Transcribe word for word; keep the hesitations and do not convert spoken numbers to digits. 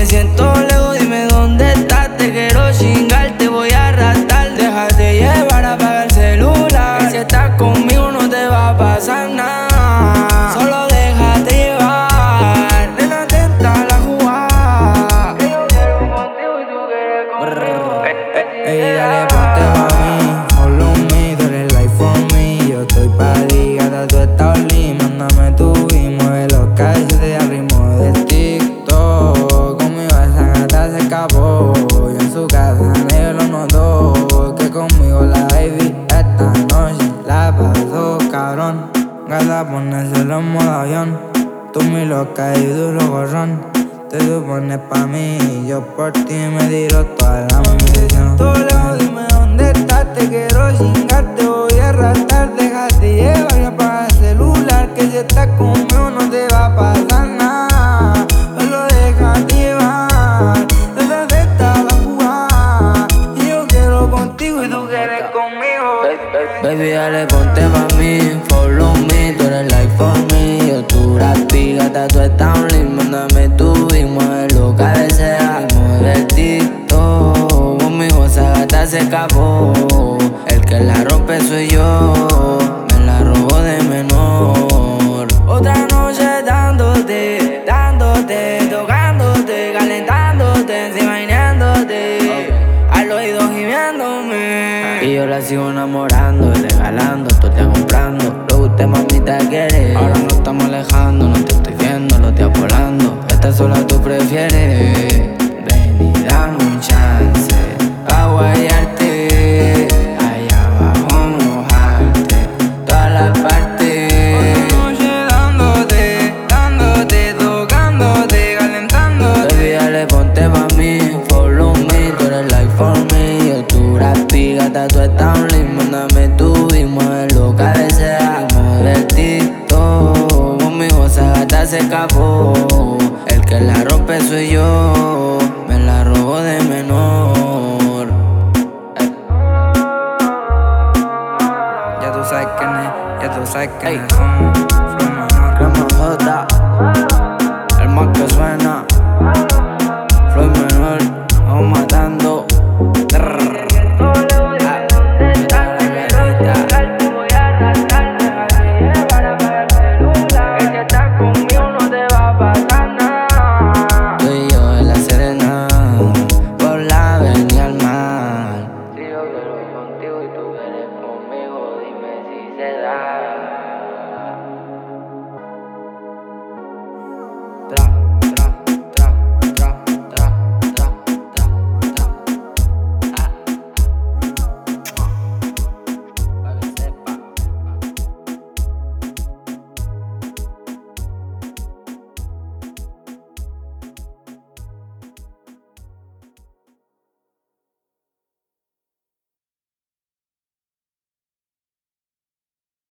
siento lejos, dime dónde estás. Te quiero chingar, te voy a arrastrar. Déjate llevar, apaga el celular, que si estás conmigo no te va a pasar nada. Solo déjate llevar, nena, atenta a la jugada, que yo quiero contigo y tú quieres conmigo. Ey, dale, ponte pa' mí, follow me, tú eres life for me. Yo estoy pa' ti, gata, tú estás only. Mándame tu y mueve los calles al ritmo del TikTok. Conmigo esa gata se escapó, yo en su casa nadie lo notó. Que conmigo la baby esta noche la pasó cabrón. Gata, ponérselo en modo avión, tú mi loca y duro gorrón. Te supones pa' mí y yo por ti me tiro toda la munición. Tú lejos, dime dónde estás, te quiero chingar, te voy a arrastrar. Déjate llevar y apaga el celular, que si estás conmigo no te va a pasar nada. Solo déjate llevar, desde esta la jugada, y yo quiero contigo y tú quieres conmigo. Baby, dale, ponte pa' mí, follow me, tú eres life for me. Yo tu rapi, gata, tú estás only. Mándame tu y mueve lo que desea, mueve el TikTok. Conmigo esa gata se escapó, el que la rompe soy yo, me la robo de menor. Otra noche dándote, dándote, tocándote, calentándote, encima imaginándote, al oído gimiéndome. Y yo la sigo enamorando y regalando, todo te comprando. Lo que usted mamita quiere, ahora nos estamos alejando, no te estoy viendo, los días volando. Esta sola tú prefieres, ven y dame un chance pa' guayarte, allá abajo mojarte, todas las partes. Otra noche dándote, dándote, tocándote, calentándote. Baby, dale, ponte pa' mí, follow me, tú eres life for me. Yo tu rapi, gata, tú estás only. Mándame tu y mueve lo que desea, mueve el TikTok. Conmigo esa gata se escapó, el que la rompe soy yo, me la robo de menor. Ya tú sabes quién es, ya tú sabes quién es. Somos Flow Menor. Crema J, el más que suena, Flow Menor, vamos matando. Tú y yo en la Serena, por la avenida al mar. Si yo quiero contigo y tú quieres conmigo, dime si se da.